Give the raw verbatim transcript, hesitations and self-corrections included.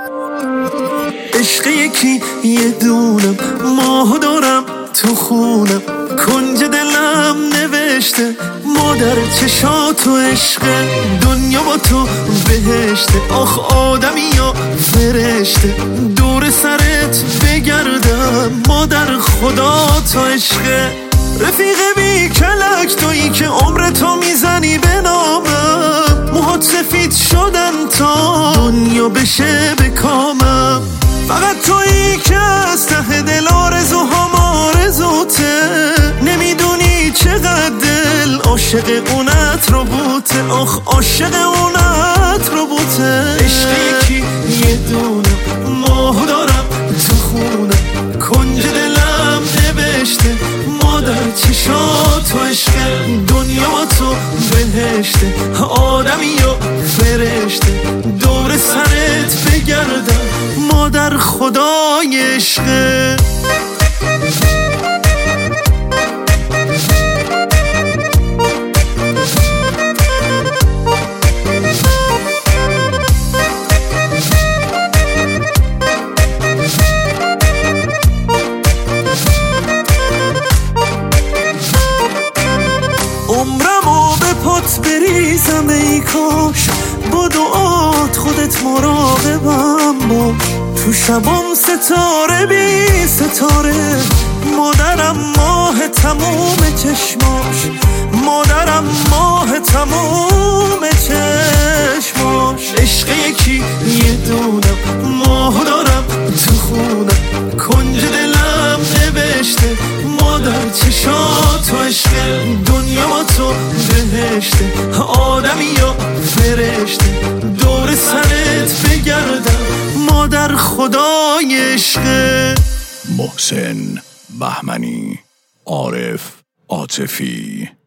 عشق یکی یه دونم، ماه دارم تو خونم، کنج دلم نوشته مادر چشاتو عشق، دنیا با تو بهشته. آخ آدمی یا فرشته، دور سرت بگردم مادر خدا تو عشق. رفیق بی کلک تویی که عمر تو میزنی به نامم، موهات سفید شدن تا دنیا بشه به کامم. فقط تویی که از ته دل آرزوهام آرزوته، نمیدونی چقدر دل عاشق اونت رو بوته. آخ عاشق اونت رو بوته. عشق یکی یه دونم، ماه دارم تو خونم، کنج دلم نوشته مادر چشاتو عشق، دنیا با تو بهشته. آدمی یا فرشته، دور سرت بگردم مادر خدای عشقه. عمرمو به پات بریزم ای کاش، با دعات خودت مراقبم باش. تو شبام ستاره بی ستاره، مادرم ماه تموم چشماش، مادرم ماه تموم چشماش. عشق یکی یه دونم، ماه دارم تو خونم، کنج دلم نوشته مادر چشاتو عشق، دنیا با تو بهشته. آدمی یا فرشته، دور سرت بگردم مادر خدای عشق. محسن بهمنی، عارف عاطفی.